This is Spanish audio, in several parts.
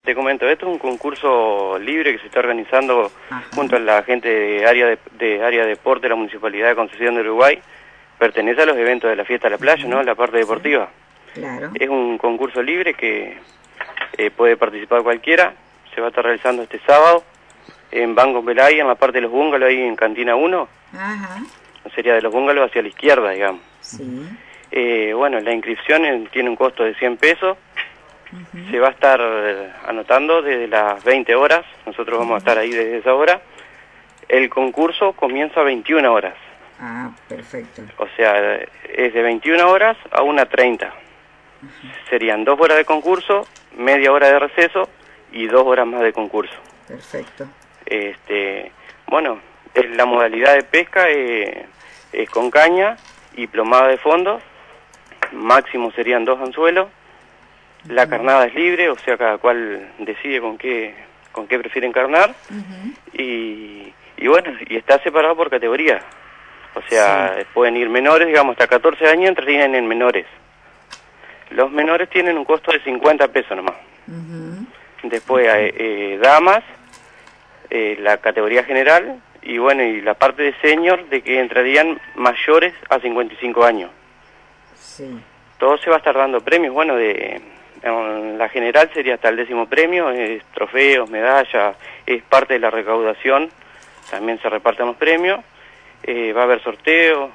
te comento, esto es un concurso libre que se está organizando junto a la gente de área deporte de la Municipalidad de Concepción de Uruguay. Pertenece a los eventos de la Fiesta de la Playa, ¿no? La parte deportiva. Claro. Es un concurso libre que puede participar cualquiera. Se va a estar realizando este sábado en Banco Pelay, en la parte de los bungalows, ahí en Cantina 1. Ajá. Sería de los bungalows hacia la izquierda, digamos. Sí. Bueno, la inscripción tiene un costo de 100 pesos. Se va a estar anotando desde las 20 horas. Nosotros vamos a estar ahí desde esa hora. El concurso comienza a 21 horas. Ah, perfecto. O sea, es de 21 horas a 1:30. Serían 2 horas de concurso, media hora de receso y 2 horas más de concurso. Perfecto. Bueno, la modalidad de pesca es con caña y plomada de fondo. Máximo serían 2 anzuelos. La carnada es libre, o sea, cada cual decide con qué prefiere encarnar. Y bueno, y está separado por categoría. O sea, pueden ir menores, digamos, hasta 14 años entrarían en menores. Los menores tienen un costo de 50 pesos nomás. Después damas, la categoría general, y bueno, y la parte de senior, de que entrarían mayores a 55 años. Sí. Todo se va a estar dando premios, bueno, en la general sería hasta el 10º premio, trofeos, medallas, es parte de la recaudación, también se reparten los premios, va a haber sorteo,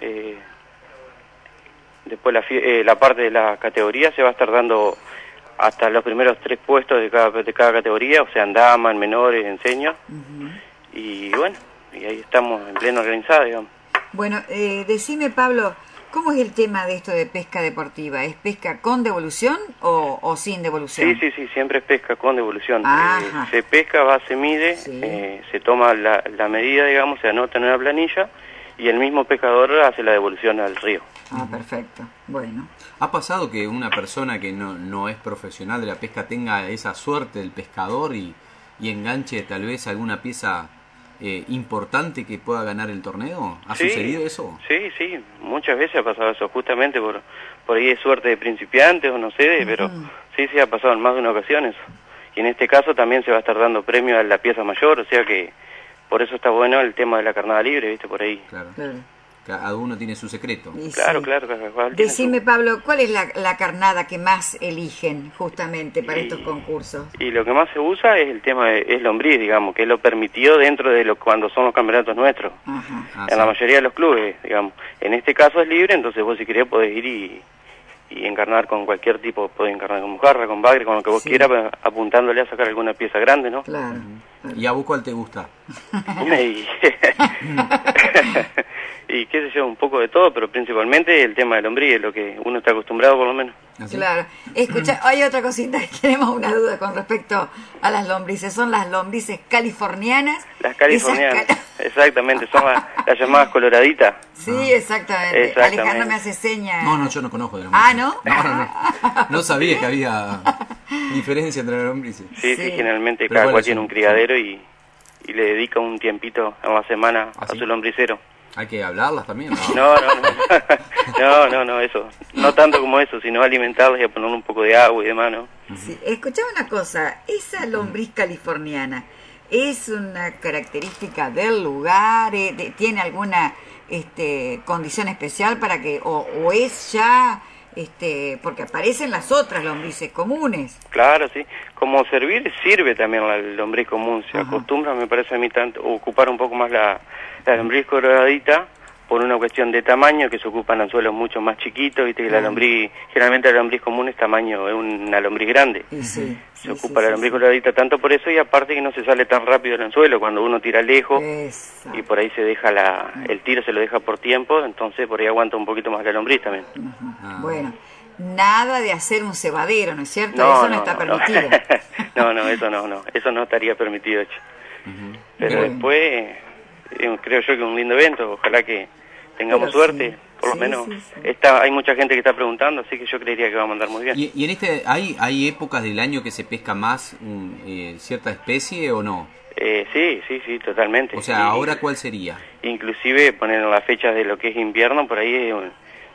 después la parte de la categoría se va a estar dando hasta los primeros 3 puestos de cada categoría, o sea, en dama, en menores, en senior, y bueno, y ahí estamos en pleno organizado, digamos. Bueno, decime, Pablo, ¿cómo es el tema de esto de pesca deportiva? ¿Es pesca con devolución o sin devolución? Sí, siempre es pesca con devolución. Se pesca, se mide, se toma la medida, digamos, se anota en una planilla y el mismo pescador hace la devolución al río. Ah, perfecto. Bueno. ¿Ha pasado que una persona que no es profesional de la pesca tenga esa suerte del pescador y enganche tal vez alguna pieza importante que pueda ganar el torneo? ¿Ha sucedido eso? Sí, muchas veces ha pasado eso, justamente por ahí es suerte de principiantes o no sé, pero sí ha pasado en más de una ocasión eso. Y en este caso también se va a estar dando premio a la pieza mayor, o sea que por eso está bueno el tema de la carnada libre, ¿viste? Por ahí. Claro. Cada uno tiene su secreto. Claro. Decime, Pablo, ¿cuál es la carnada que más eligen justamente para estos concursos? Y lo que más se usa es el tema es lombriz, digamos, que es lo permitido dentro de cuando son los campeonatos nuestros. En la mayoría de los clubes, digamos. En este caso es libre, entonces vos si querés podés ir y encarnar con cualquier tipo, podés encarnar con mojarra, con bagre, con lo que vos quieras, apuntándole a sacar alguna pieza grande, ¿no? Claro. ¿Y a vos cuál te gusta? Y qué sé yo, un poco de todo, pero principalmente el tema del lombriz, es lo que uno está acostumbrado por lo menos. ¿Así? Claro. Escucha, hay otra cosita, tenemos una duda con respecto a las lombrices. ¿Son las lombrices californianas? Las californianas, exactamente, son las llamadas coloraditas. Sí, exactamente. Alejandro me hace señas. No, yo no conozco de lombrices. ¿No? No sabía que había diferencia entre las lombrices. Sí, generalmente cada cual tiene un criadero y le dedica un tiempito a la semana a su lombricero. ¿Hay que hablarlas también? No, eso. No tanto como eso, sino alimentarlas y a ponerle un poco de agua y demás, ¿no? Sí. Escuchame una cosa, esa lombriz californiana, ¿es una característica del lugar? ¿Tiene alguna condición especial para que, o es ya, porque aparecen las otras lombrices comunes? Claro, sí. Como servir sirve también la lombriz común. Se acostumbra, me parece a mí, tanto ocupar un poco más la lombriz coloradita por una cuestión de tamaño, que se ocupan anzuelos mucho más chiquitos, viste que la lombriz, generalmente la lombriz común es tamaño, es una lombriz grande. Se ocupa la lombriz coloradita tanto por eso, y aparte que no se sale tan rápido el anzuelo, cuando uno tira lejos y por ahí se deja el tiro se lo deja por tiempo, entonces por ahí aguanta un poquito más la lombriz también. Bueno, nada de hacer un cebadero, ¿no es cierto? Eso no está permitido. Eso no estaría permitido, pero después creo yo que es un lindo evento, ojalá que tengamos suerte, por lo menos hay mucha gente que está preguntando, así que yo creería que va a mandar muy bien. ¿Y en hay épocas del año que se pesca más cierta especie o no? Sí, totalmente. O sea, ¿ahora cuál sería? Inclusive poner las fechas de lo que es invierno, por ahí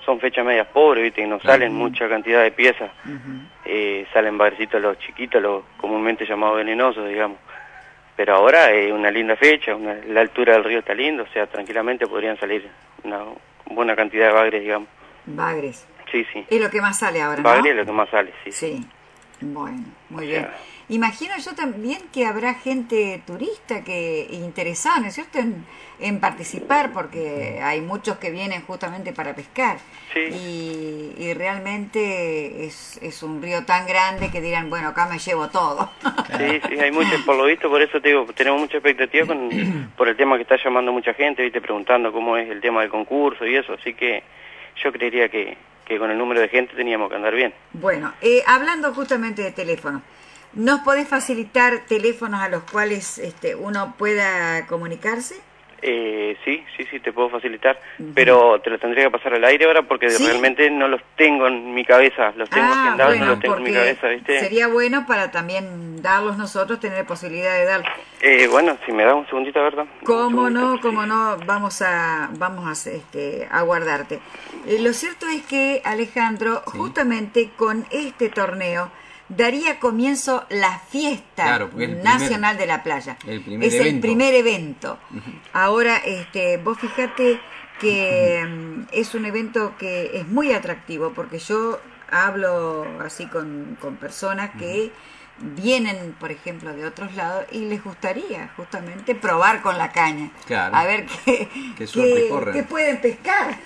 son fechas medias pobres, viste, que no salen mucha cantidad de piezas. Salen bagrecitos los chiquitos, los comúnmente llamados venenosos, digamos. Pero ahora es una linda fecha, la altura del río está lindo, o sea, tranquilamente podrían salir una buena cantidad de bagres, digamos. Bagres. Sí, sí. Es lo que más sale ahora, ¿no? Bagre es lo que más sale, sí. Sí. Bueno, muy O bien. sea, Imagino yo también que habrá gente turista que interesada, ¿no es cierto?, en participar, porque hay muchos que vienen justamente para pescar. Sí. Y realmente es un río tan grande que dirán, bueno, acá me llevo todo. Sí, sí, hay muchos, por lo visto, por eso te digo, tenemos mucha expectativa por el tema que está llamando mucha gente, viste, preguntando cómo es el tema del concurso y eso, así que yo creería que con el número de gente teníamos que andar bien. Bueno, hablando justamente de teléfono, ¿nos podés facilitar teléfonos a los cuales uno pueda comunicarse? Sí, te puedo facilitar, pero te los tendría que pasar al aire ahora porque ¿Sí? realmente no los tengo en mi cabeza, los tengo agendados, bueno, no los tengo en mi porque cabeza, ¿viste? sería bueno para también darlos nosotros, tener posibilidad de darlos. Bueno, si me das un segundito, ¿verdad? Cómo no, vamos a guardarte. Lo cierto es que, Alejandro, justamente con este torneo daría comienzo la fiesta nacional de la playa. El primer evento. Ahora, vos fíjate que es un evento que es muy atractivo, porque yo hablo así con personas que vienen, por ejemplo, de otros lados y les gustaría justamente probar con la caña. Claro. A ver qué pueden pescar.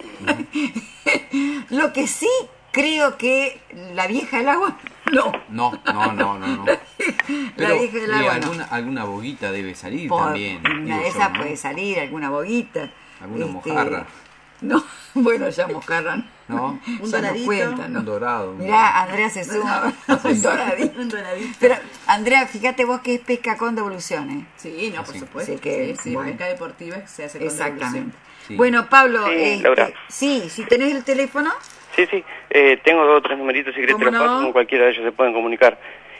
Lo que sí, creo que la vieja del agua, no. No. La vieja del agua, alguna boguita debe salir por también. una de esas puede salir, alguna boguita. Alguna mojarra. No, bueno, ya mojarra. ¿No? Un doradito. Cuenta, ¿no? Un dorado. Mirá, Andrea se suma. Un doradito. Pero, Andrea, fíjate vos que es pesca con devoluciones. Sí, no, por supuesto. Sí, bueno. Pesca deportiva se hace con exactamente. Sí. Bueno, Pablo, Laura. si tenés el teléfono. Sí, tengo 2 o 3 numeritos, si querés te los paso, con cualquiera de ellos se pueden comunicar.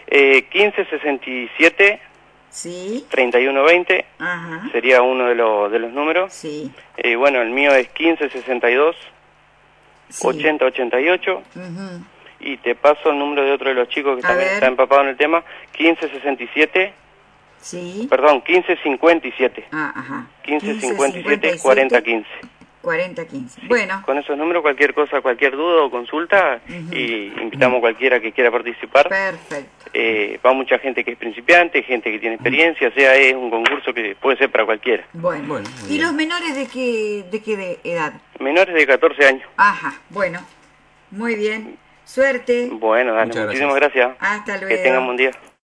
1567 Sí. 3120 Ajá. sería uno de los números. Sí. Bueno, el mío es 1562 Sí. 8088 y te paso el número de otro de los chicos que también está empapado en el tema, 1567, Sí. perdón, 1557. Ajá. 1557 4015. 4015. Bueno. Con esos números, cualquier cosa, cualquier duda o consulta, y invitamos a cualquiera que quiera participar. Perfecto. Va mucha gente que es principiante, gente que tiene experiencia, o sea, es un concurso que puede ser para cualquiera. Bueno. ¿Y los menores de qué edad? Menores de 14 años. Ajá, bueno. Muy bien. Suerte. Bueno, dale, muchísimas gracias. Hasta luego. Que tengan buen día.